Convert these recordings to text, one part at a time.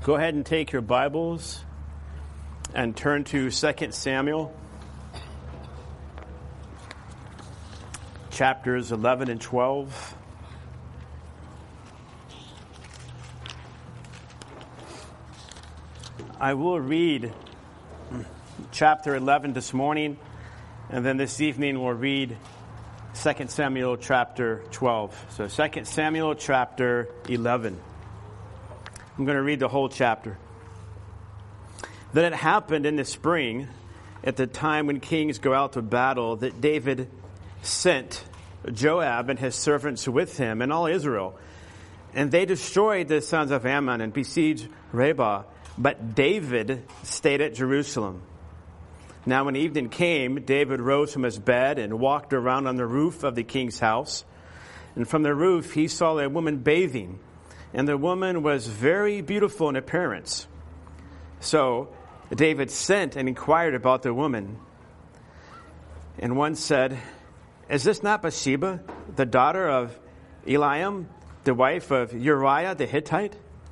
Go ahead and take your Bibles and turn to 2 Samuel, chapters 11 and 12. I will read chapter 11 this morning, and then this evening we'll read 2 Samuel chapter 12. So 2 Samuel chapter 11. I'm going to read the whole chapter. Then it happened in the spring, at the time when kings go out to battle, that David sent Joab and his servants with him and all Israel. And they destroyed the sons of Ammon and besieged Rabbah. But David stayed at Jerusalem. Now when evening came, David rose from his bed and walked around on the roof of the king's house. And from the roof he saw a woman bathing. And the woman was very beautiful in appearance. So David sent and inquired about the woman. And one said, "Is this not Bathsheba, the daughter of Eliam, the wife of Uriah the Hittite?"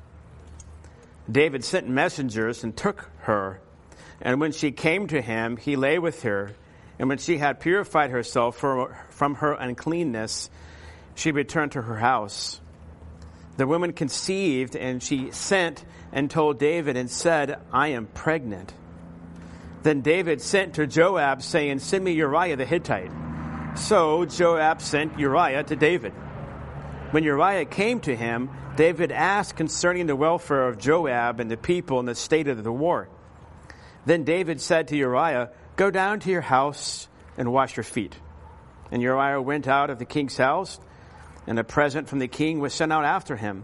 David sent messengers and took her. And when she came to him, he lay with her. And when she had purified herself from her uncleanness, she returned to her house. The woman conceived, and she sent and told David and said, "I am pregnant." Then David sent to Joab, saying, "Send me Uriah the Hittite." So Joab sent Uriah to David. When Uriah came to him, David asked concerning the welfare of Joab and the people and the state of the war. Then David said to Uriah, "Go down to your house and wash your feet." And Uriah went out of the king's house, and a present from the king was sent out after him.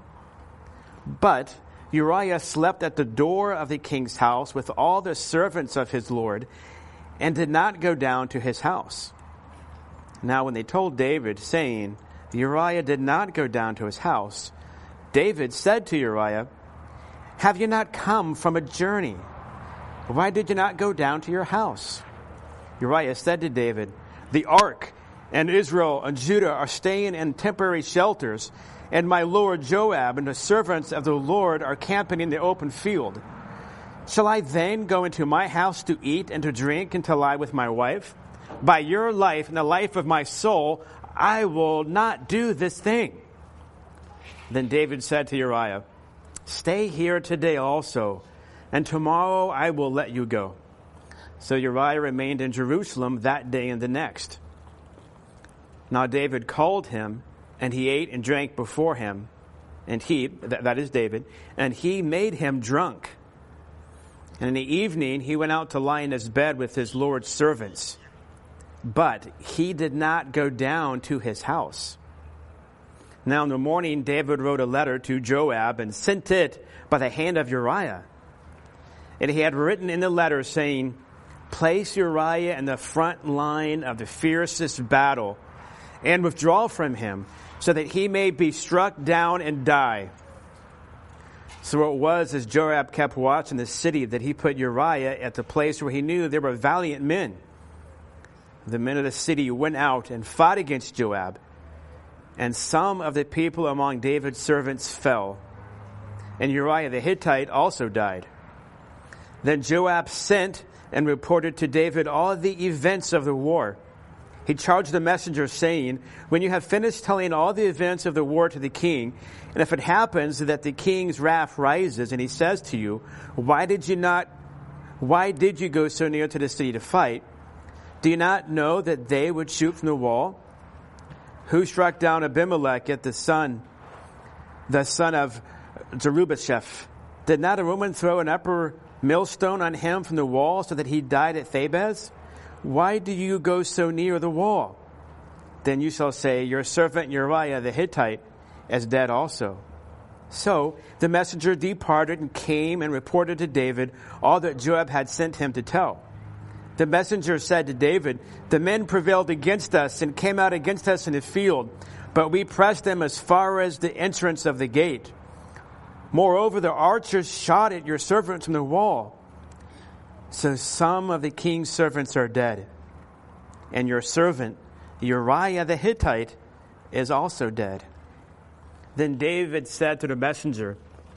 But Uriah slept at the door of the king's house with all the servants of his lord, and did not go down to his house. Now when they told David, saying, "Uriah did not go down to his house," David said to Uriah, "Have you not come from a journey? Why did you not go down to your house?" Uriah said to David, "The ark and Israel and Judah are staying in temporary shelters, and my lord Joab and the servants of the Lord are camping in the open field. Shall I then go into my house to eat and to drink and to lie with my wife? By your life and the life of my soul, I will not do this thing." Then David said to Uriah, "Stay here today also, and tomorrow I will let you go." So Uriah remained in Jerusalem that day and the next. Now David called him, and he ate and drank before him, and that is David, and he made him drunk. And in the evening he went out to lie in his bed with his Lord's servants. But he did not go down to his house. Now in the morning David wrote a letter to Joab and sent it by the hand of Uriah. And he had written in the letter saying, "Place Uriah in the front line of the fiercest battle, and withdraw from him, so that he may be struck down and die." So it was, as Joab kept watch in the city, that he put Uriah at the place where he knew there were valiant men. The men of the city went out and fought against Joab, and some of the people among David's servants fell, and Uriah the Hittite also died. Then Joab sent and reported to David all the events of the war. He charged the messenger, saying, "When you have finished telling all the events of the war to the king, and if it happens that the king's wrath rises, and he says to you, 'Why did you go so near to the city to fight?' Do you not know that they would shoot from the wall? Who struck down Abimelech the son of Jerubbesheth? Did not a woman throw an upper millstone on him from the wall so that he died at Thebez? Why do you go so near the wall?' Then you shall say, 'Your servant Uriah the Hittite is dead also.'" So the messenger departed and came and reported to David all that Joab had sent him to tell. The messenger said to David, "The men prevailed against us and came out against us in the field, but we pressed them as far as the entrance of the gate. Moreover, the archers shot at your servants from the wall. So some of the king's servants are dead, and your servant Uriah the Hittite is also dead." Then David said to the messenger,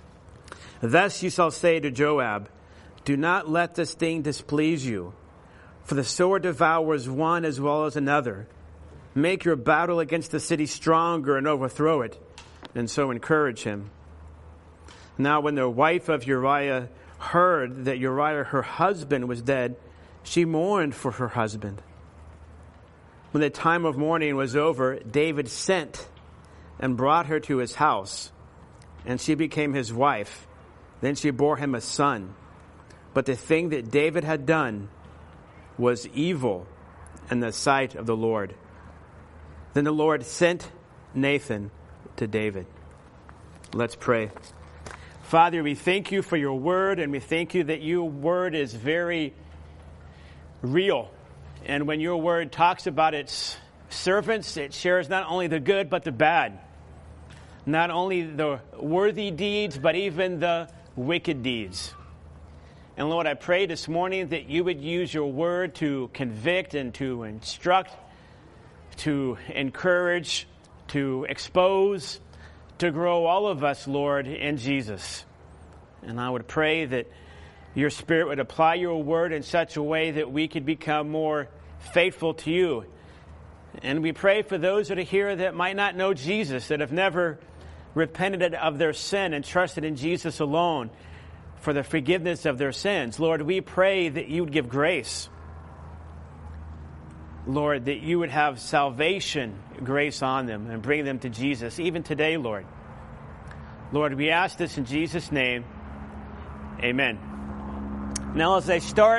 Thus you shall say to Joab, do not let this thing displease you, for the sword devours one as well as another. Make your battle against the city stronger and overthrow it, and so encourage him. Now when the wife of Uriah heard that Uriah, her husband, was dead, she mourned for her husband. When the time of mourning was over, David sent and brought her to his house, and she became his wife. Then she bore him a son. But the thing that David had done was evil in the sight of the Lord. Then the Lord sent Nathan to David. Let's pray. Father, we thank you for your word, and we thank you that your word is very real. And when your word talks about its servants, it shares not only the good but the bad. Not only the worthy deeds, but even the wicked deeds. And Lord, I pray this morning that you would use your word to convict and to instruct, to encourage, to expose, to grow all of us, Lord, in Jesus. And I would pray that your Spirit would apply your word in such a way that we could become more faithful to you. And we pray for those that are here that might not know Jesus, that have never repented of their sin and trusted in Jesus alone for the forgiveness of their sins. Lord, we pray that you would give grace. Lord, that you would have salvation, grace on them and bring them to Jesus, even today, Lord. Lord, we ask this in Jesus' name. Amen. Now, as I start,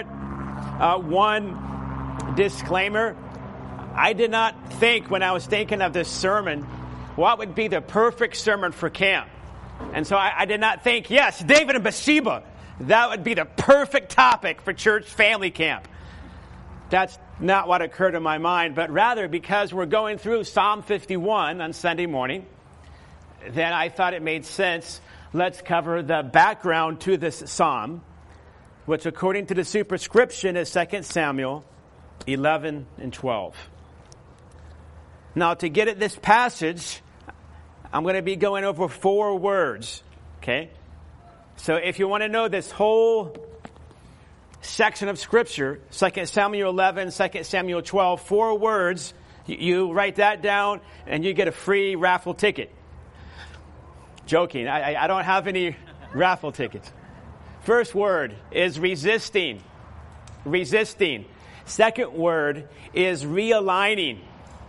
one disclaimer. I did not think, when I was thinking of this sermon, what would be the perfect sermon for camp. And so I did not think, yes, David and Bathsheba, that would be the perfect topic for church family camp. That's not what occurred in my mind, but rather because we're going through Psalm 51 on Sunday morning, then I thought it made sense. Let's cover the background to this psalm, which according to the superscription is 2 Samuel 11 and 12. Now, to get at this passage, I'm going to be going over 4 words, okay? So if you want to know this whole section of Scripture, 2 Samuel 11, 2 Samuel 12, 4 words, you write that down and you get a free raffle ticket. Joking, I don't have any raffle tickets. First word is resisting. Resisting. Second word is realigning.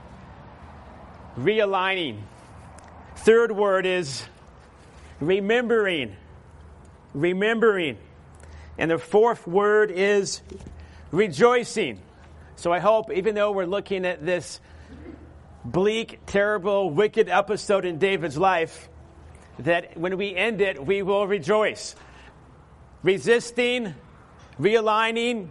Realigning. Third word is remembering. Remembering. And the fourth word is rejoicing. So I hope, even though we're looking at this bleak, terrible, wicked episode in David's life, that when we end it, we will rejoice. Resisting, realigning.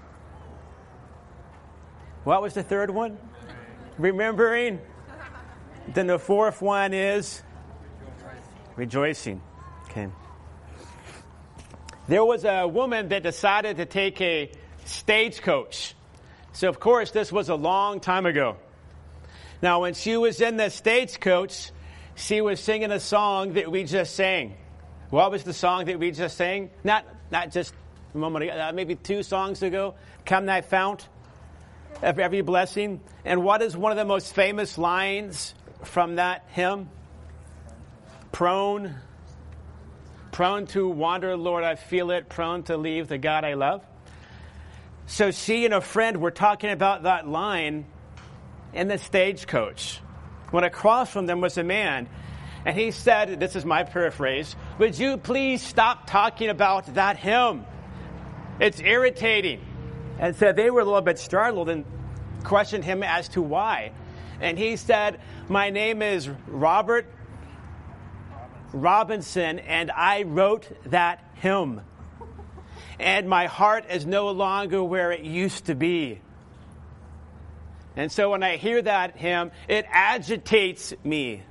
What was the third one? Remembering. Then the fourth one is rejoicing. Okay. There was a woman that decided to take a stagecoach. So, of course, this was a long time ago. Now, when she was in the stagecoach, she was singing a song that we just sang. What was the song that we just sang? Not just a moment ago, maybe 2 songs ago. Come Thy Fount of Every Blessing. And what is one of the most famous lines from that hymn? Prone to wander, Lord, I feel it. Prone to leave the God I love. So she and a friend were talking about that line in the stagecoach, when across from them was a man. And he said, this is my paraphrase, would you please stop talking about that hymn? It's irritating. And so they were a little bit startled and questioned him as to why. And he said, my name is Robert Robinson, and I wrote that hymn. And my heart is no longer where it used to be. And so when I hear that hymn, it agitates me.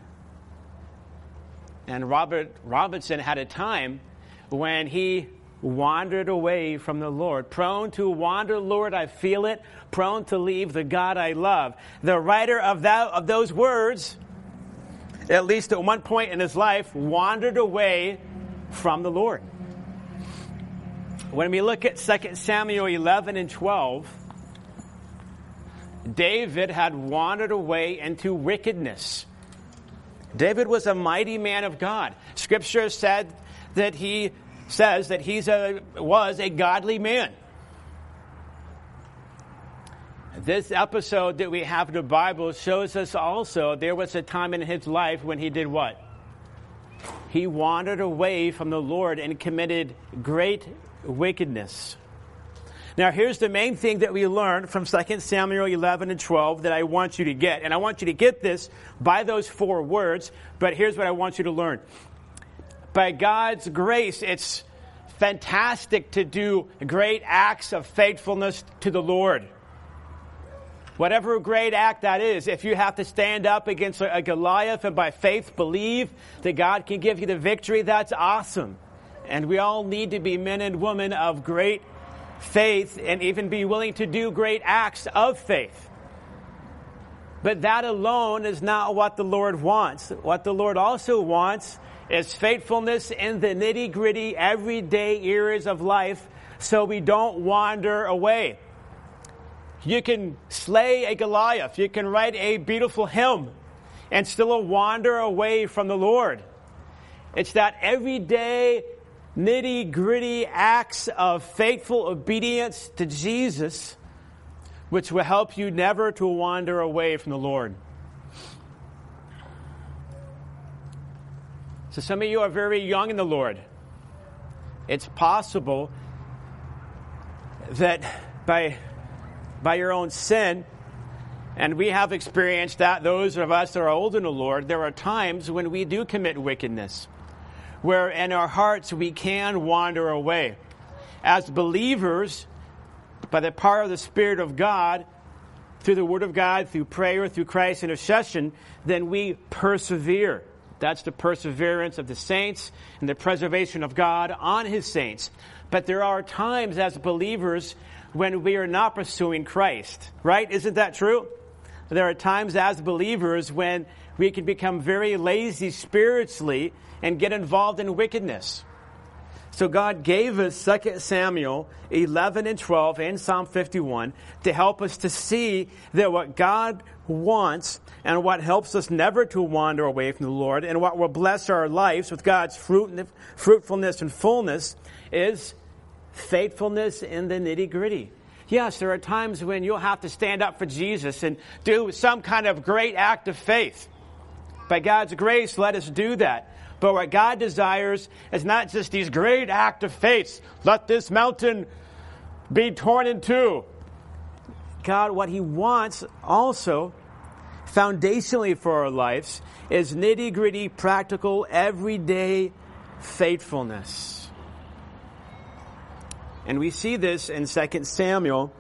And Robert Robinson had a time when he wandered away from the Lord. Prone to wander, Lord, I feel it. Prone to leave the God I love. The writer of those words, at least at one point in his life, wandered away from the Lord. When we look at 2 Samuel 11 and 12, David had wandered away into wickedness. David was a mighty man of God. Scripture says that he was a godly man. This episode that we have in the Bible shows us also there was a time in his life when he did what? He wandered away from the Lord and committed great wickedness. Now, here's the main thing that we learned from 2 Samuel 11 and 12 that I want you to get. And I want you to get this by those 4 words, but here's what I want you to learn. By God's grace, it's fantastic to do great acts of faithfulness to the Lord. Whatever great act that is, if you have to stand up against a Goliath and by faith believe that God can give you the victory, that's awesome. And we all need to be men and women of great faith and even be willing to do great acts of faith. But that alone is not what the Lord wants. What the Lord also wants is faithfulness in the nitty-gritty, everyday areas of life so we don't wander away. You can slay a Goliath. You can write a beautiful hymn and still wander away from the Lord. It's that everyday, nitty-gritty acts of faithful obedience to Jesus which will help you never to wander away from the Lord. So some of you are very young in the Lord. It's possible that by your own sin, and we have experienced that, those of us that are old in the Lord, there are times when we do commit wickedness, where in our hearts we can wander away. As believers, by the power of the Spirit of God, through the Word of God, through prayer, through Christ's intercession, then we persevere. That's the perseverance of the saints and the preservation of God on His saints. But there are times as believers when we are not pursuing Christ, right? Isn't that true? There are times as believers when we can become very lazy spiritually and get involved in wickedness. So God gave us 2 Samuel 11 and 12 and Psalm 51 to help us to see that what God wants and what helps us never to wander away from the Lord and what will bless our lives with God's fruitfulness and fullness is faithfulness in the nitty-gritty. Yes, there are times when you'll have to stand up for Jesus and do some kind of great act of faith. By God's grace, let us do that. But what God desires is not just these great acts of faith. Let this mountain be torn in two. God, what He wants also, foundationally for our lives, is nitty-gritty, practical, everyday faithfulness. And we see this in 2 Samuel,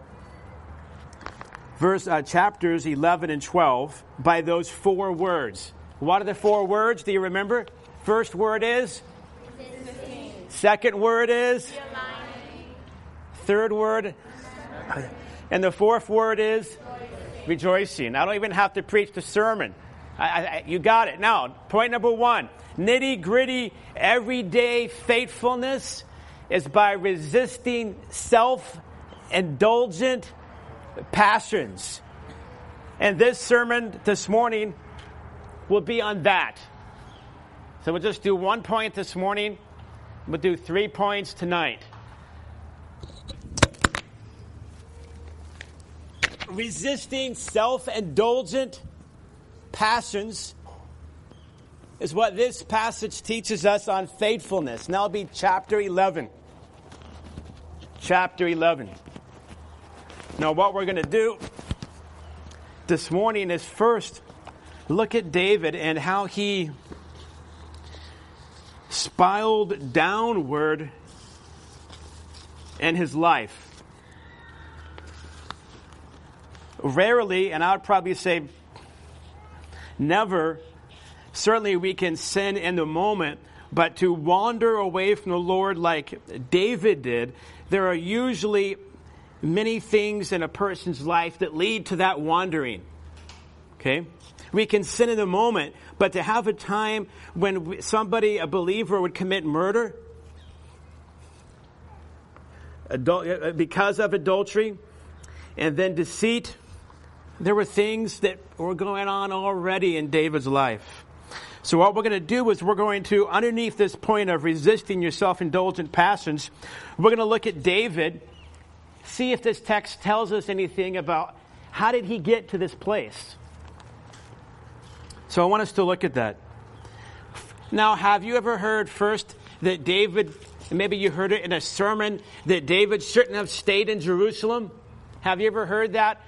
chapters 11 and 12, by those 4 words. What are the 4 words? Do you remember? First word is? Resisting. Second word is? Realigning. Third word? And the 4th word is? Rejoicing. I don't even have to preach the sermon. You got it. Now, point number 1. Nitty-gritty, everyday faithfulness is by resisting self-indulgent passions. And this sermon this morning will be on that. So we'll just do 1 point this morning. We'll do 3 points tonight. Resisting self-indulgent passions is what this passage teaches us on faithfulness. And that'll be chapter 11. Chapter 11. Now, what we're going to do this morning is first look at David and how he spiraled downward in his life. Rarely, and I would probably say never, certainly we can sin in the moment, but to wander away from the Lord like David did, there are usually many things in a person's life that lead to that wandering. Okay? We can sin in the moment, but to have a time when somebody, a believer, would commit murder because of adultery and then deceit, there were things that were going on already in David's life. So what we're going to do is we're going to, underneath this point of resisting your self-indulgent passions, we're going to look at David, see if this text tells us anything about how did he get to this place. So I want us to look at that. Now, have you ever heard first that David, maybe you heard it in a sermon, that David shouldn't have stayed in Jerusalem? Have you ever heard that?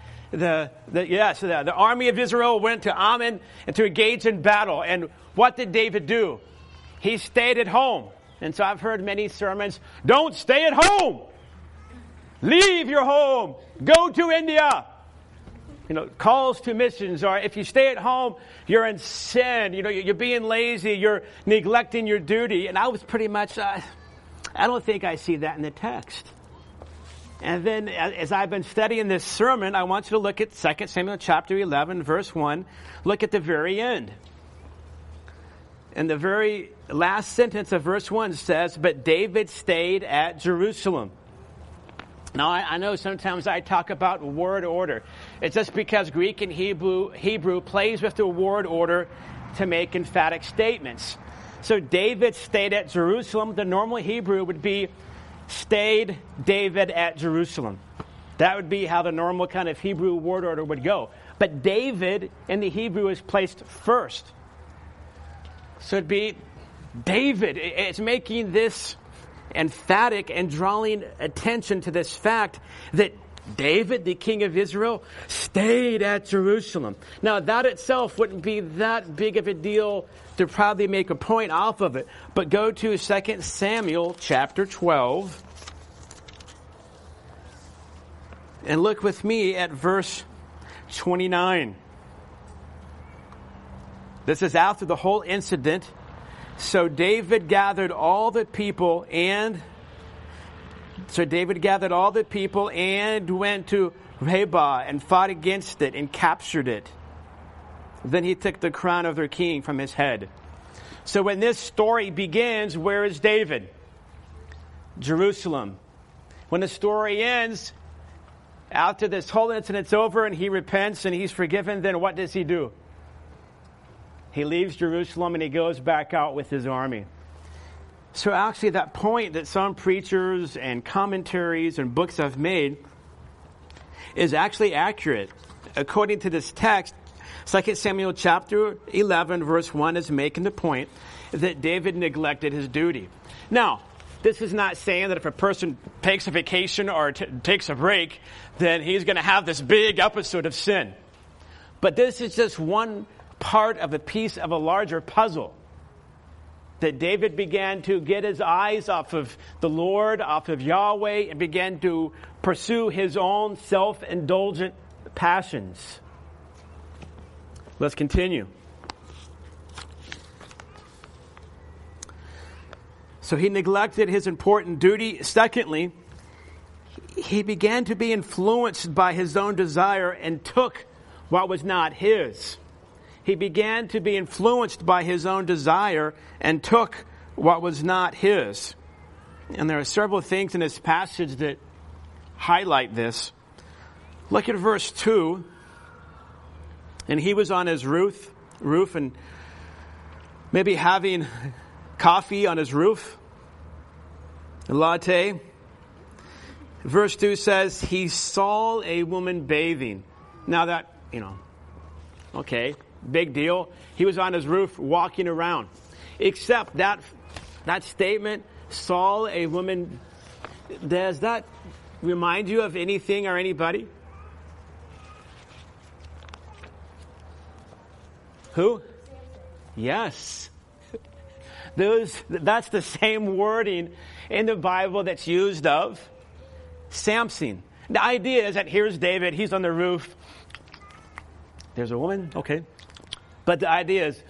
The army of Israel went to Ammon and to engage in battle. And what did David do? He stayed at home. And so I've heard many sermons, don't stay at home. Leave your home. Go to India. Calls to missions are, if you stay at home, you're in sin. You're being lazy. You're neglecting your duty. And I was pretty much, I don't think I see that in the text. And then as I've been studying this sermon, I want you to look at 2 Samuel chapter 11, verse 1. Look at the very end. And the very last sentence of verse 1 says, but David stayed at Jerusalem. Now, I know sometimes I talk about word order. It's just because Greek and Hebrew plays with the word order to make emphatic statements. So David stayed at Jerusalem. The normal Hebrew would be stayed David at Jerusalem. That would be how the normal kind of Hebrew word order would go. But David in the Hebrew is placed first. So it'd be David. It's making this emphatic and drawing attention to this fact that David, the king of Israel, stayed at Jerusalem. Now, that itself wouldn't be that big of a deal to probably make a point off of it. But go to 2 Samuel chapter 12 and look with me at verse 29. This is after the whole incident. So David gathered all the people and went to Rabbah and fought against it and captured it. Then he took the crown of their king from his head. So when this story begins, where is David? Jerusalem. When the story ends, after this whole incident's over and he repents and he's forgiven, then what does he do? He leaves Jerusalem and he goes back out with his army. So actually that point that some preachers and commentaries and books have made is actually accurate. According to this text, 2 Samuel chapter 11 verse 1 is making the point that David neglected his duty. Now, this is not saying that if a person takes a vacation or takes a break, then he's going to have this big episode of sin. But this is just one part of a piece of a larger puzzle. That David began to get his eyes off of the Lord, off of Yahweh, and began to pursue his own self-indulgent passions. Let's continue. So he neglected his important duty. Secondly, he began to be influenced by his own desire and took what was not his. He began to be influenced by his own desire and took what was not his. And there are several things in this passage that highlight this. Look at verse 2. And he was on his roof and maybe having coffee on his roof, a latte. Verse 2 says, he saw a woman bathing. Now that, okay. Big deal. He was on his roof walking around. Except that statement, saw a woman, does that remind you of anything or anybody? Who? Yes. That's the same wording in the Bible that's used of Samson. The idea is that here's David, he's on the roof. There's a woman, okay. But the idea is,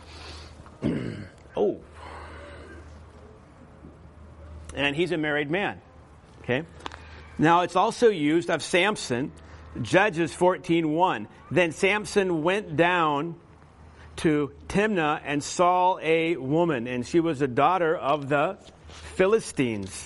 and he's a married man, okay? Now, it's also used of Samson Judges 14:1. Then Samson went down to Timnah and saw a woman, and she was a daughter of the Philistines.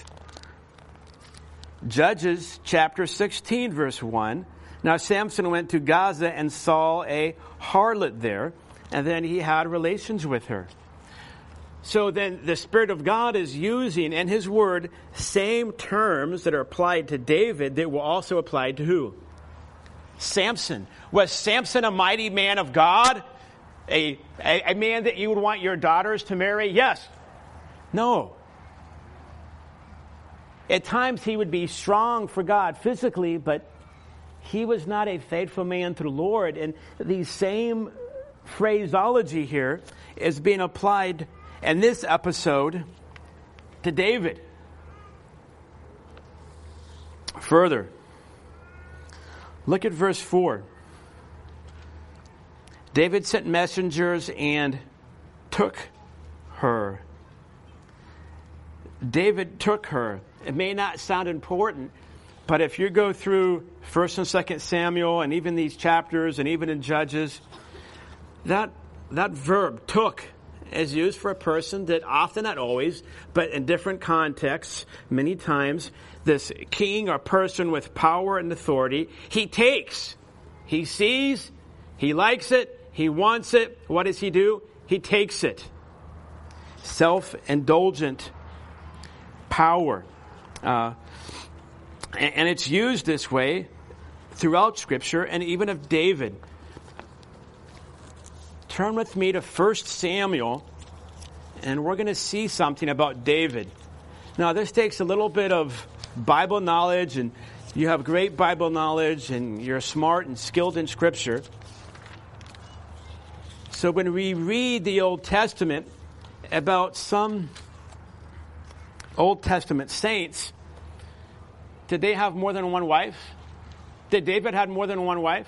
Judges chapter 16, verse 1. Now Samson went to Gaza and saw a harlot there, and then he had relations with her. So then the Spirit of God is using in His Word same terms that are applied to David that were also applied to who? Samson. Was Samson a mighty man of God? A man that you would want your daughters to marry? Yes. No. At times he would be strong for God physically, but he was not a faithful man to the Lord. And the same phraseology here is being applied in this episode to David. Further, look at verse 4. David sent messengers and took her. David took her. It may not sound important, but if you go through 1 and 2 Samuel and even these chapters and even in Judges, that verb, took, is used for a person that often, not always, but in different contexts, many times, this king or person with power and authority, he takes. He sees, he likes it, he wants it. What does he do? He takes it. Self-indulgent power. And it's used this way throughout Scripture and even of David. Turn with me to 1 Samuel, and we're going to see something about David. Now, this takes a little bit of Bible knowledge, and you have great Bible knowledge, and you're smart and skilled in Scripture. So when we read the Old Testament about some Old Testament saints, did they have more than one wife? Did David have more than one wife?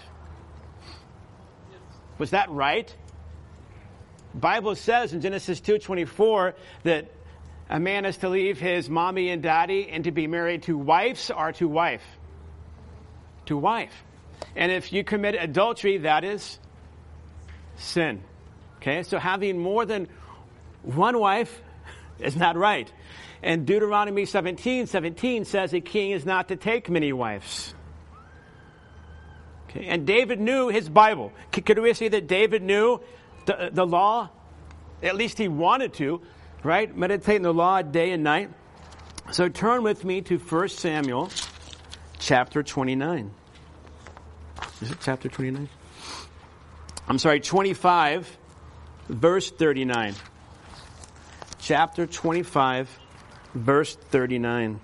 Was that right? The Bible says in Genesis 2:24 that a man is to leave his mommy and daddy and to be married to wives or to wife? To wife. And if you commit adultery, that is sin. Okay, so having more than one wife is not right. And Deuteronomy 17:17 says a king is not to take many wives. Okay, and David knew his Bible. Could we say that David knew the law? At least he wanted to, right? Meditating the law day and night. So turn with me to 1 Samuel chapter 29. Is it chapter 29? I'm sorry, 25, verse 39. Chapter 25, verse 39.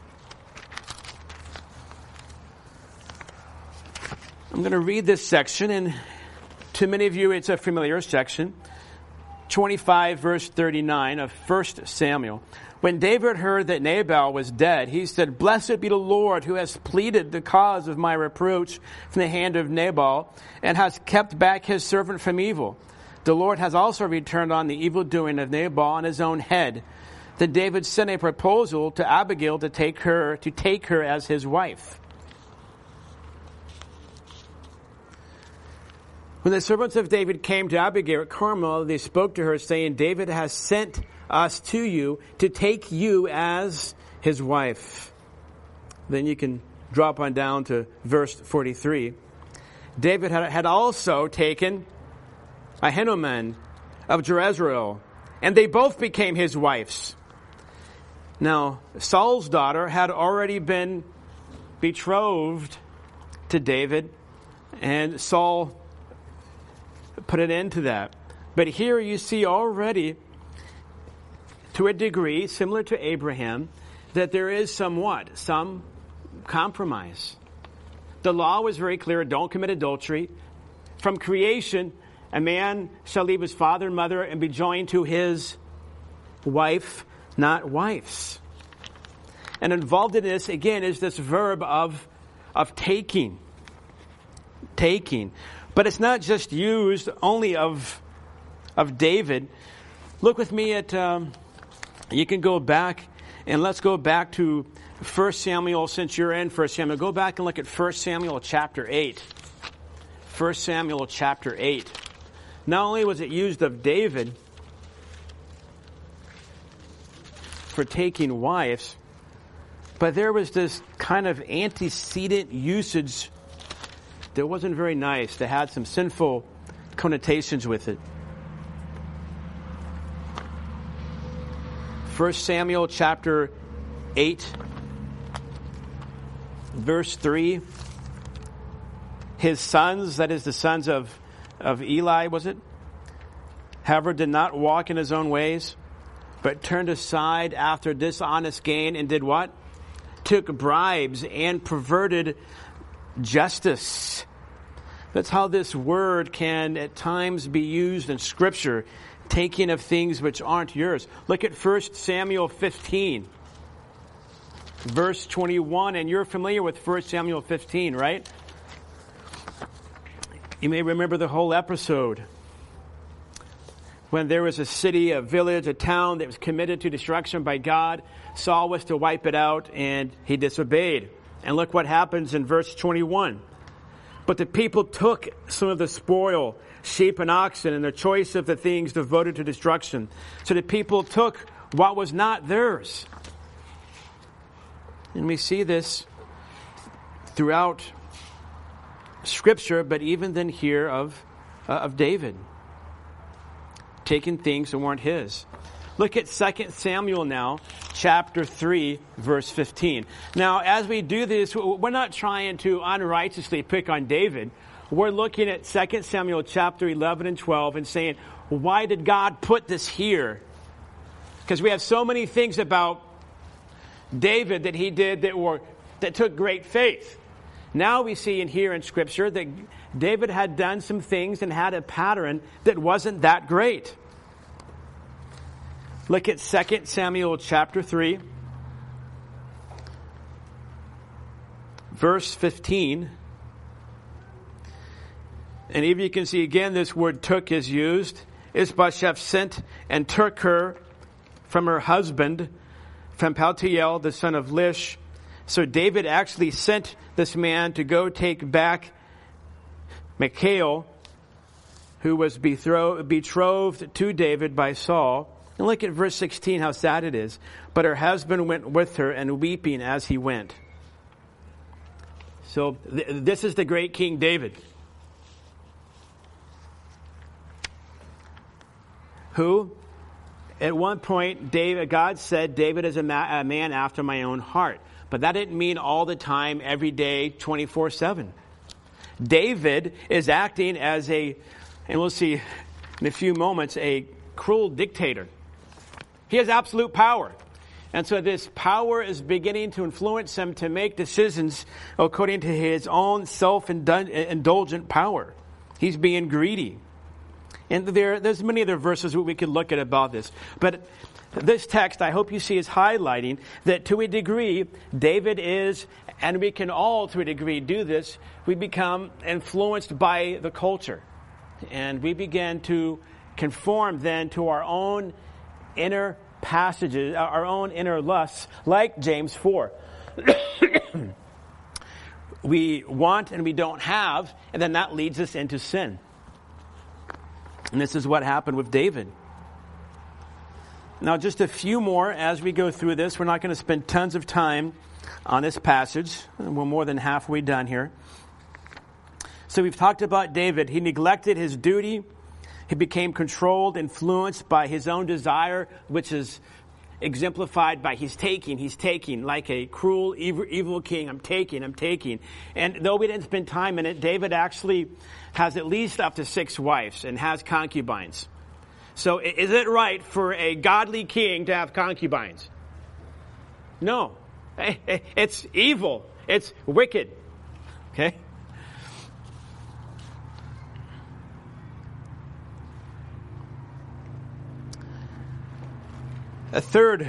I'm going to read this section, and to many of you it's a familiar section. 25, verse 39 of 1 Samuel. When David heard that Nabal was dead, he said, "Blessed be the Lord who has pleaded the cause of my reproach from the hand of Nabal and has kept back his servant from evil. The Lord has also returned on the evil doing of Nabal on his own head." Then David sent a proposal to Abigail to take her as his wife. When the servants of David came to Abigail at Carmel, they spoke to her, saying, "David has sent us to you to take you as his wife." Then you can drop on down to verse 43. David had also taken Ahinoam of Jezreel, and they both became his wives. Now, Saul's daughter had already been betrothed to David, and Saul put an end to that. But here you see already, to a degree, similar to Abraham, that there is some compromise. The law was very clear, don't commit adultery. From creation, a man shall leave his father and mother and be joined to his wife, not wives. And involved in this, again, is this verb of taking. Taking. But it's not just used only of David. Look with me at, you can go back And let's go back to 1 Samuel. Since you're in 1 Samuel, go back and look at 1 Samuel chapter 8. 1 Samuel chapter 8. Not only was it used of David for taking wives, but there was this kind of antecedent usage that wasn't very nice, that had some sinful connotations with it. 1 Samuel chapter 8, verse 3. His sons, that is the sons of Eli, was it? However, did not walk in his own ways, but turned aside after dishonest gain and did what? Took bribes and perverted justice. That's how this word can at times be used in Scripture, taking of things which aren't yours. Look at 1 Samuel 15, verse 21, and you're familiar with 1 Samuel 15, right? You may remember the whole episode when there was a city, a village, a town that was committed to destruction by God. Saul was to wipe it out, and he disobeyed. And look what happens in verse 21. But the people took some of the spoil, sheep and oxen, and the choice of the things devoted to destruction. So the people took what was not theirs. And we see this throughout Scripture, but even then here of David, taking things that weren't his. Look at 2 Samuel now, chapter 3, verse 15. Now, as we do this, we're not trying to unrighteously pick on David. We're looking at 2 Samuel chapter 11 and 12 and saying, why did God put this here? Because we have so many things about David that he did that took great faith. Now we see in here in Scripture that David had done some things and had a pattern that wasn't that great. Look at 2 Samuel chapter 3, verse 15. And even you can see again this word took is used. Ishbosheth sent and took her from her husband, from Paltiel, the son of Lish. So David actually sent this man to go take back Michal, who was betrothed to David by Saul. And look at verse 16, how sad it is. But her husband went with her, and weeping as he went. So this is the great King David, who at one point God said David is a man after my own heart. But that didn't mean all the time, every day, 24/7. David is acting as and we'll see in a few moments, a cruel dictator. He has absolute power. And so this power is beginning to influence him to make decisions according to his own self-indulgent power. He's being greedy. And there's many other verses we could look at about this. But this text, I hope you see, is highlighting that to a degree, David is, and we can all to a degree do this, we become influenced by the culture. And we begin to conform then to our own inner passages, our own inner lusts, like James 4. We want and we don't have, and then that leads us into sin. And this is what happened with David. Now, just a few more as we go through this. We're not going to spend tons of time on this passage. We're more than halfway done here. So we've talked about David. He neglected his duty. He became controlled, influenced by his own desire, which is exemplified by he's taking, like a cruel, evil king. I'm taking. And though we didn't spend time in it, David actually has at least up to 6 wives and has concubines. So is it right for a godly king to have concubines? No. It's evil. It's wicked. Okay? A third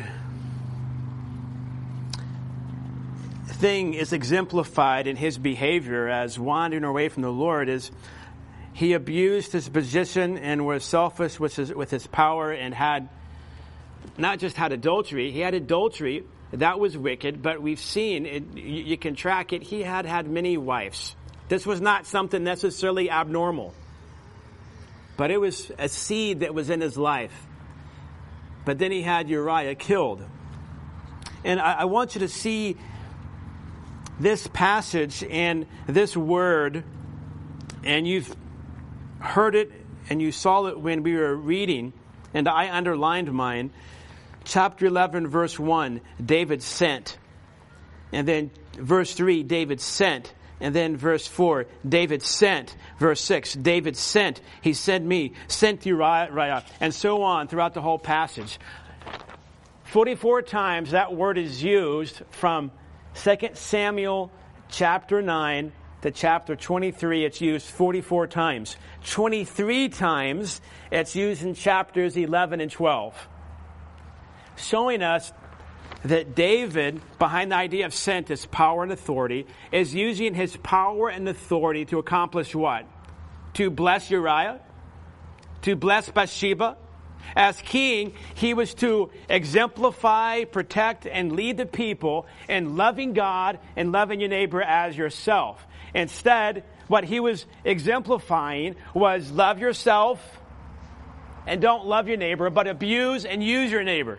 thing is exemplified in his behavior as wandering away from the Lord is he abused his position and was selfish with his power and had not just had adultery, he had adultery. That was wicked, but we've seen, you can track it, he had many wives. This was not something necessarily abnormal. But it was a seed that was in his life. But then he had Uriah killed. And I want you to see this passage and this word, and you've heard it and you saw it when we were reading, and I underlined mine. Chapter 11, verse 1, David sent. And then verse 3, David sent. And then verse 4, David sent. Verse 6, David sent. He sent me, sent Uriah, and so on throughout the whole passage. 44 times that word is used from 2 Samuel chapter 9 to chapter 23. It's used 44 times. 23 times it's used in chapters 11 and 12. Showing us that David, behind the idea of sent as power and authority, is using his power and authority to accomplish what? To bless Uriah? To bless Bathsheba? As king, he was to exemplify, protect, and lead the people in loving God and loving your neighbor as yourself. Instead, what he was exemplifying was love yourself and don't love your neighbor, but abuse and use your neighbor.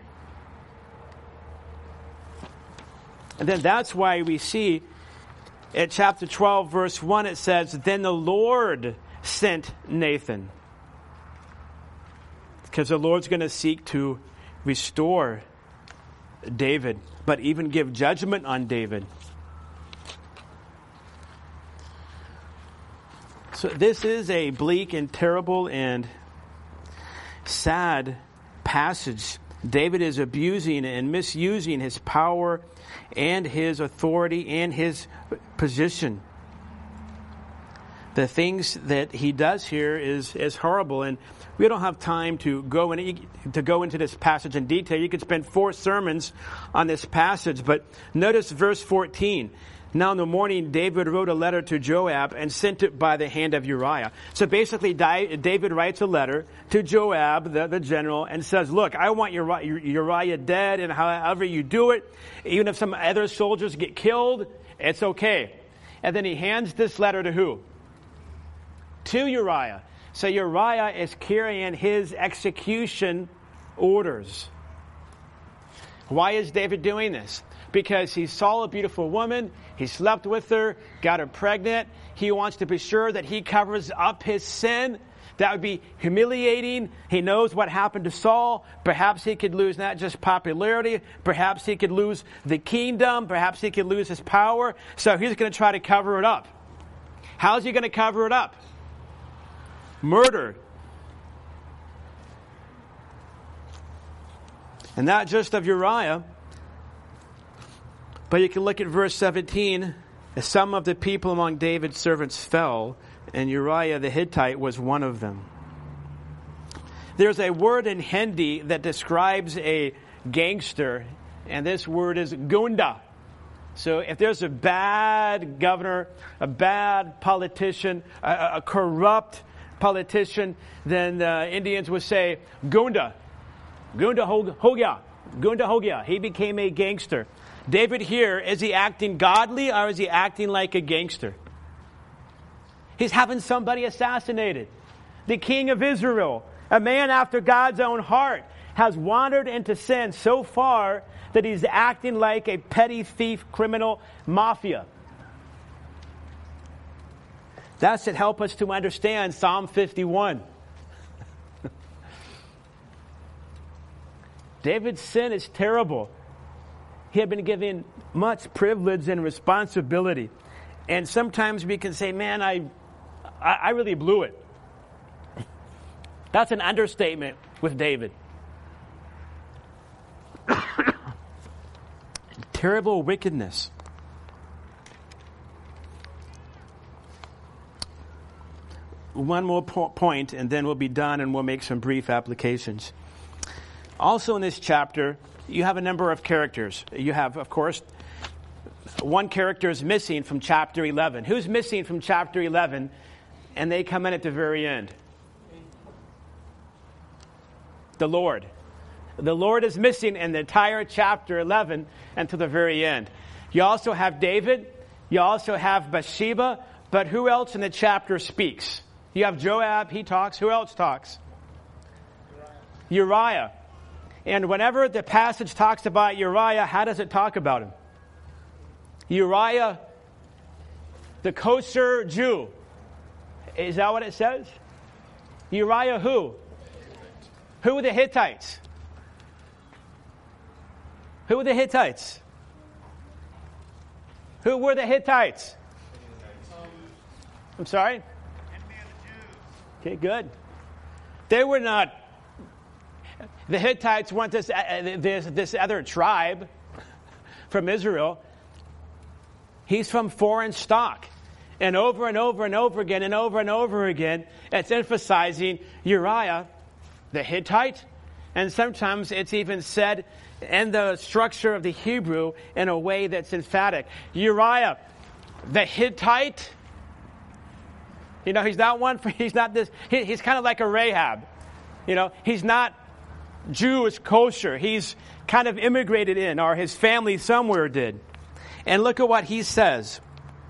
And then that's why we see at chapter 12, verse 1, it says, Then the Lord sent Nathan. Because the Lord's going to seek to restore David, but even give judgment on David. So this is a bleak and terrible and sad passage. David is abusing and misusing his power and his authority and his position. The things that he does here is horrible, and we don't have time to go into this passage in detail. You could spend 4 sermons on this passage, but notice verse 14. Now in the morning, David wrote a letter to Joab and sent it by the hand of Uriah. So basically, David writes a letter to Joab, the general, and says, look, I want Uriah dead, and however you do it, even if some other soldiers get killed, it's okay. And then he hands this letter to who? To Uriah. So Uriah is carrying his execution orders. Why is David doing this? Because he saw a beautiful woman, he slept with her, got her pregnant. He wants to be sure that he covers up his sin. That would be humiliating. He knows what happened to Saul. Perhaps he could lose not just popularity, perhaps he could lose the kingdom, perhaps he could lose his power. So he's going to try to cover it up. How's he going to cover it up? Murder. And not just of Uriah, but you can look at verse 17. Some of the people among David's servants fell, and Uriah the Hittite was one of them. There's a word in Hindi that describes a gangster, and this word is gunda. So if there's a bad governor, a bad politician, a corrupt politician, then the Indians would say, Gunda. Gunda ho gaya. Gunda ho gaya. He became a gangster. David here, is he acting godly or is he acting like a gangster? He's having somebody assassinated. The king of Israel, a man after God's own heart, has wandered into sin so far that he's acting like a petty thief, criminal, mafia. That should help us to understand Psalm 51. David's sin is terrible. He had been given much privilege and responsibility. And sometimes we can say, man, I really blew it. That's an understatement with David. Terrible wickedness. One more point, and then we'll be done, and we'll make some brief applications. Also in this chapter, you have a number of characters. You have, of course, one character is missing from chapter 11. Who's missing from chapter 11? And they come in at the very end. The Lord. the Lord is missing in the entire chapter 11 until the very end. You also have David. You also have Bathsheba. But who else in the chapter speaks? You have Joab. He talks. Who else talks? Uriah. And whenever the passage talks about Uriah, how does it talk about him? Uriah, the kosher Jew. Is that what it says? Uriah who? Who were the Hittites? Who were the Hittites? Who were the Hittites? I'm sorry? Okay, good. They were not. The Hittites weren't this other tribe from Israel. He's from foreign stock. And over and over and over again and over again, it's emphasizing Uriah, the Hittite. And sometimes it's even said in the structure of the Hebrew in a way that's emphatic. Uriah, the Hittite. You know, he's not one for, he's not this, he's kind of like a Rahab. You know, he's not Jewish kosher. He's kind of immigrated in, or his family somewhere did. And look at what he says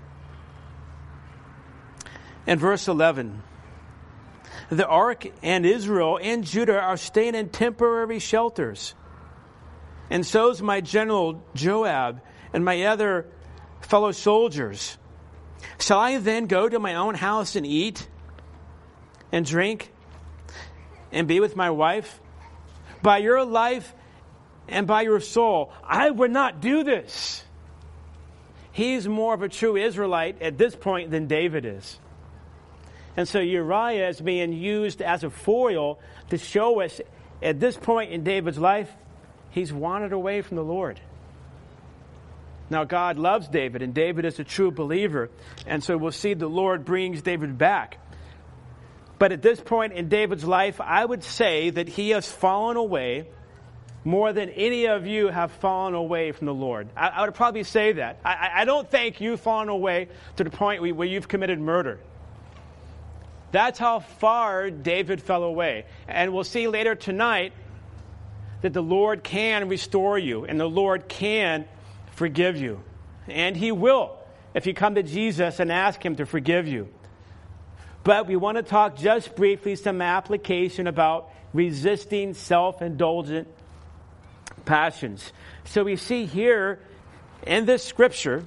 in verse 11. The ark and Israel and Judah are staying in temporary shelters. And so is my general Joab and my other fellow soldiers. Shall I then go to my own house and eat and drink and be with my wife? By your life and by your soul, I would not do this. He's more of a true Israelite at this point than David is. And so Uriah is being used as a foil to show us at this point in David's life, he's wandered away from the Lord. Now, God loves David, and David is a true believer. And so we'll see the Lord brings David back. But at this point in David's life, I would say that he has fallen away more than any of you have fallen away from the Lord. I would probably say that. I don't think you've fallen away to the point where you've committed murder. That's how far David fell away. And we'll see later tonight that the Lord can restore you, and the Lord can forgive you. And He will if you come to Jesus and ask Him to forgive you. But we want to talk just briefly some application about resisting self-indulgent passions. So we see here in this scripture,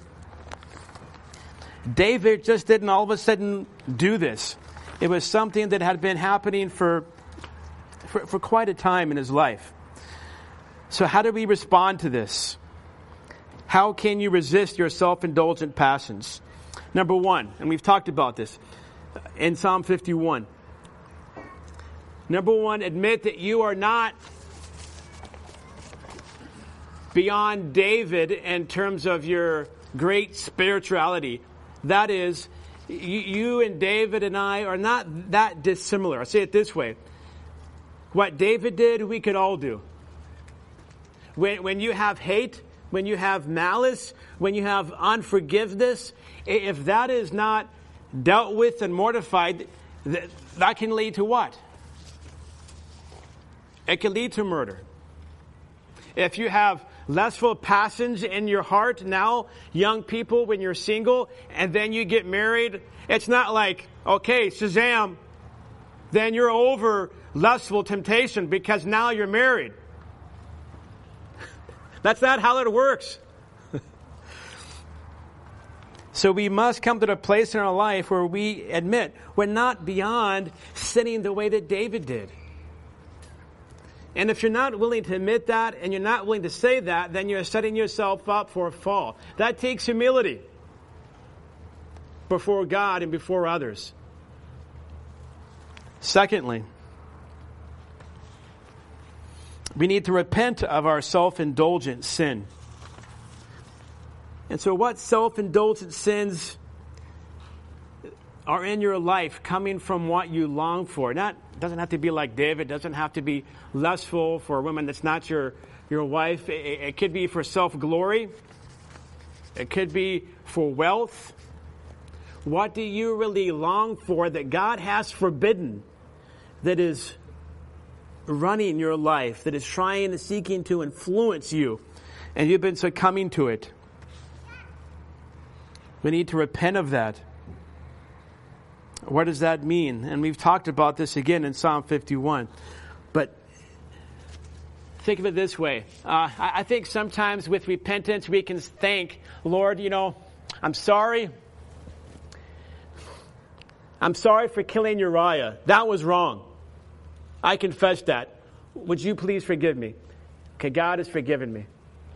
David just didn't all of a sudden do this. It was something that had been happening for quite a time in his life. So how do we respond to this? How can you resist your self-indulgent passions? Number one, and we've talked about this in Psalm 51. Number one, admit that you are not beyond David in terms of your great spirituality. That is, you and David and I are not that dissimilar. I'll say it this way. What David did, we could all do. When you have hate, when you have malice, when you have unforgiveness, if that is not dealt with and mortified, that can lead to what? It can lead to murder. If you have lustful passions in your heart now, young people, when you're single, and then you get married, it's not like, okay, Shazam, then you're over lustful temptation because now you're married. That's not how it works. So we must come to the place in our life where we admit we're not beyond sinning the way that David did. And if you're not willing to admit that and you're not willing to say that, then you're setting yourself up for a fall. That takes humility before God and before others. Secondly, we need to repent of our self-indulgent sin. And so what self-indulgent sins are in your life coming from what you long for? Doesn't have to be like David. Doesn't have to be lustful for a woman that's not your wife. It could be for self-glory. It could be for wealth. What do you really long for that God has forbidden that is running your life, that is trying and seeking to influence you, and you've been succumbing to it. We need to repent of that. What does that mean? And we've talked about this again in Psalm 51. But think of it this way. I think sometimes with repentance we can think, Lord, I'm sorry. I'm sorry for killing Uriah. That was wrong. I confess that. Would you please forgive me? Okay, God has forgiven me.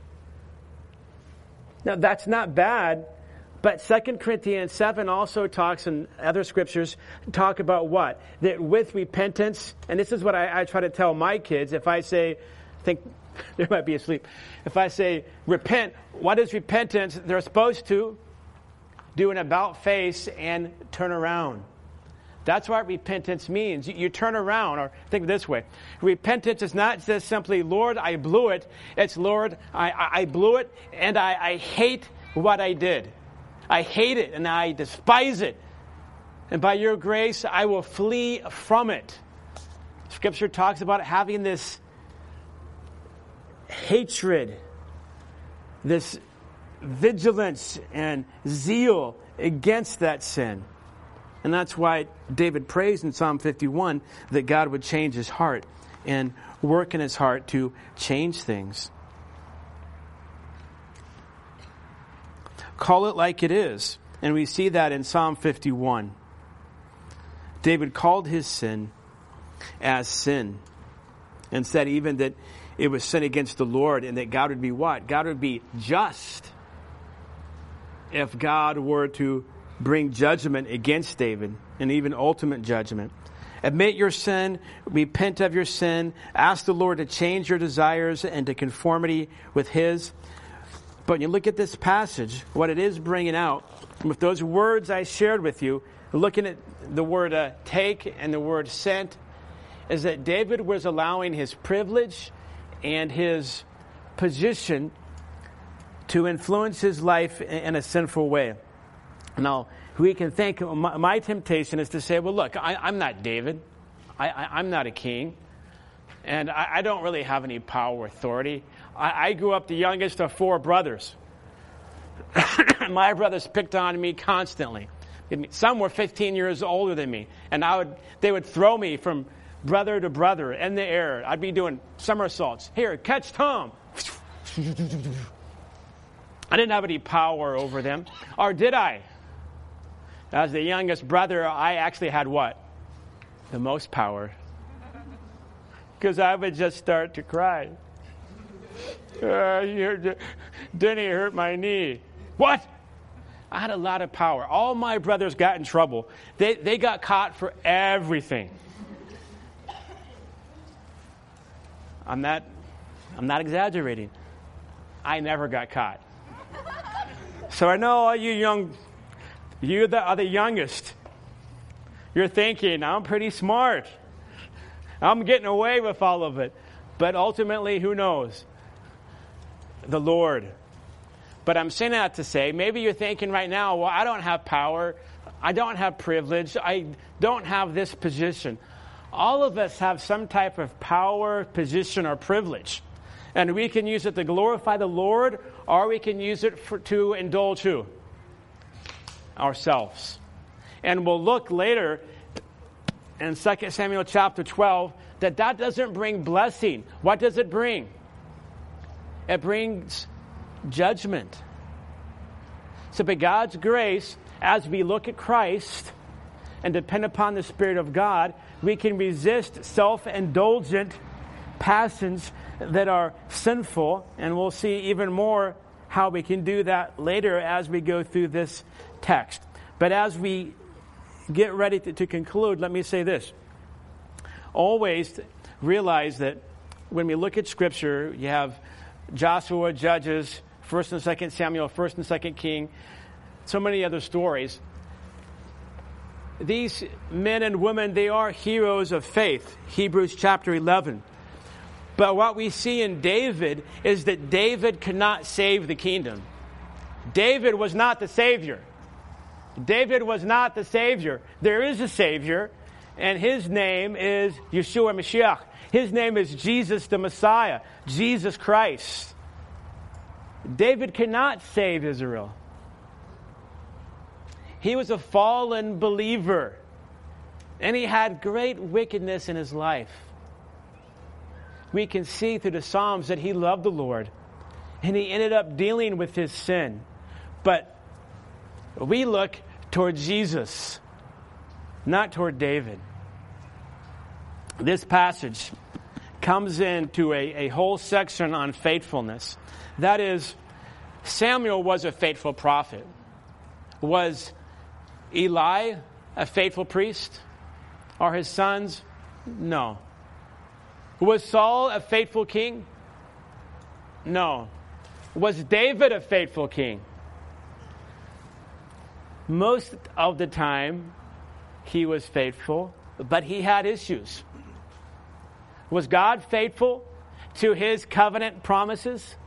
Now, that's not bad, but 2 Corinthians 7 also talks, and other scriptures talk about what? That with repentance, and this is what I try to tell my kids, if I say, I think they might be asleep, if I say, repent, what is repentance? They're supposed to do an about face and turn around. That's what repentance means. You turn around, or think of it this way. Repentance is not just simply, Lord, I blew it. It's, Lord, I blew it, and I hate what I did. I hate it, and I despise it. And by your grace, I will flee from it. Scripture talks about having this hatred, this vigilance and zeal against that sin. And that's why David prays in Psalm 51 that God would change his heart and work in his heart to change things. Call it like it is. And we see that in Psalm 51. David called his sin as sin and said even that it was sin against the Lord, and that God would be what? God would be just if God were to bring judgment against David, and even ultimate judgment. Admit your sin, repent of your sin, ask the Lord to change your desires into conformity with His. But when you look at this passage, what it is bringing out, with those words I shared with you, looking at the word take and the word sent, is that David was allowing his privilege and his position to influence his life in a sinful way. Now, we can think, my temptation is to say, well, look, I'm not David. I'm not a king. And I don't really have any power or authority. I grew up the youngest of 4 brothers. My brothers picked on me constantly. Some were 15 years older than me. And they would throw me from brother to brother in the air. I'd be doing somersaults. Here, catch Tom. I didn't have any power over them. Or did I? As the youngest brother, I actually had what? The most power. Because I would just start to cry. Didn't he hurt my knee? What? I had a lot of power. All my brothers got in trouble. They got caught for everything. I'm not exaggerating. I never got caught. So I know all you that are the youngest, you're thinking, I'm pretty smart. I'm getting away with all of it. But ultimately, who knows? The Lord. But I'm saying that to say, maybe you're thinking right now, well, I don't have power. I don't have privilege. I don't have this position. All of us have some type of power, position, or privilege. And we can use it to glorify the Lord, or we can use it to indulge who? Ourselves. And we'll look later in 2 Samuel chapter 12 that doesn't bring blessing. What does it bring? It brings judgment. So by God's grace, as we look at Christ and depend upon the Spirit of God, we can resist self-indulgent passions that are sinful, and we'll see even more how we can do that later as we go through this text. But as we get ready to conclude, let me say this. Always realize that when we look at Scripture, you have Joshua, Judges, 1st and 2nd Samuel, 1st and 2nd King, so many other stories. These men and women, they are heroes of faith. Hebrews chapter 11. But what we see in David is that David could not save the kingdom. David was not the Savior. David was not the Savior. There is a Savior, and His name is Yeshua Mashiach. His name is Jesus the Messiah, Jesus Christ. David cannot save Israel. He was a fallen believer, and he had great wickedness in his life. We can see through the Psalms that he loved the Lord, and he ended up dealing with his sin. But we look toward Jesus, not toward David. This passage comes into a whole section on faithfulness. That is, Samuel was a faithful prophet. Was Eli a faithful priest? Are his sons? No. Was Saul a faithful king? No. Was David a faithful king? Most of the time, he was faithful, but he had issues. Was God faithful to his covenant promises?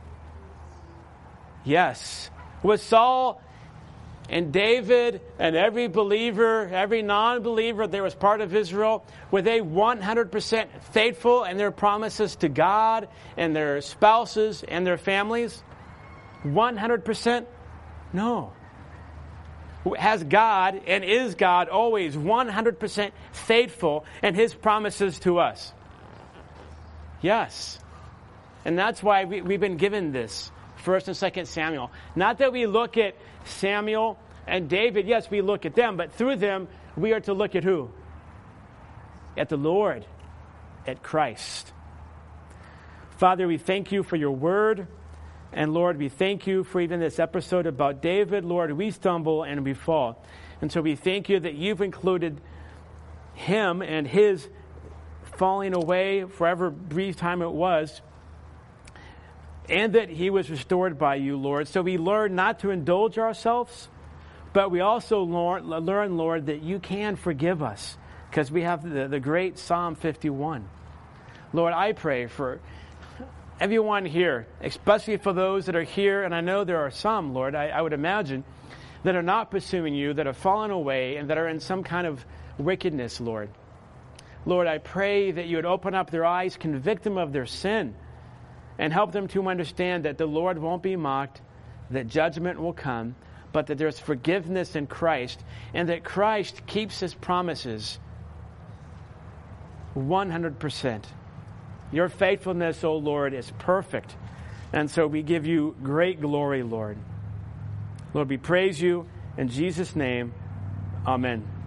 Yes. Was Saul and David and every believer, every non-believer that was part of Israel, were they 100% faithful in their promises to God and their spouses and their families? 100%? No. Has God and is God always 100% faithful in His promises to us? Yes. And that's why we've been given this, 1 and 2 Samuel. Not that we look at Samuel and David. Yes, we look at them, but through them, we are to look at who? At the Lord, at Christ. Father, we thank you for your word. And Lord, we thank you for even this episode about David. Lord, we stumble and we fall. And so we thank you that you've included him and his falling away for however brief time it was, and that he was restored by you, Lord. So we learn not to indulge ourselves, but we also learn, Lord, that you can forgive us because we have the great Psalm 51. Lord, I pray for everyone here, especially for those that are here, and I know there are some, Lord, I would imagine, that are not pursuing you, that have fallen away, and that are in some kind of wickedness, Lord. Lord, I pray that you would open up their eyes, convict them of their sin, and help them to understand that the Lord won't be mocked, that judgment will come, but that there's forgiveness in Christ, and that Christ keeps his promises 100%. Your faithfulness, O Lord, is perfect. And so we give you great glory, Lord. Lord, we praise you. In Jesus' name, amen.